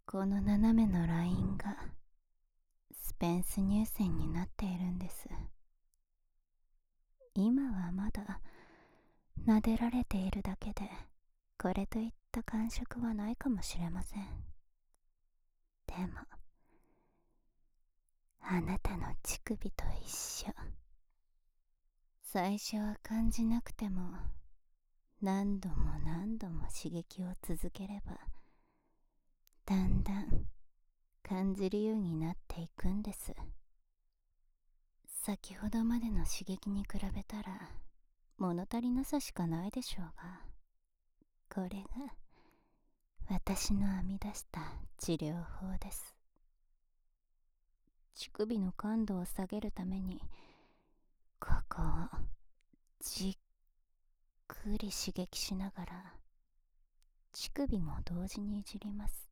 この斜めのラインがスペンス乳腺になっているんです。今はまだ撫でられているだけでこれといった感触はないかもしれません。でもあなたの乳首と一緒。最初は感じなくても何度も何度も刺激を続ければだんだん感じるようになっていくんです。先ほどまでの刺激に比べたら物足りなさしかないでしょうが、これが私の編み出した治療法です。乳首の感度を下げるためにここをじっくり刺激しながら乳首も同時にいじります。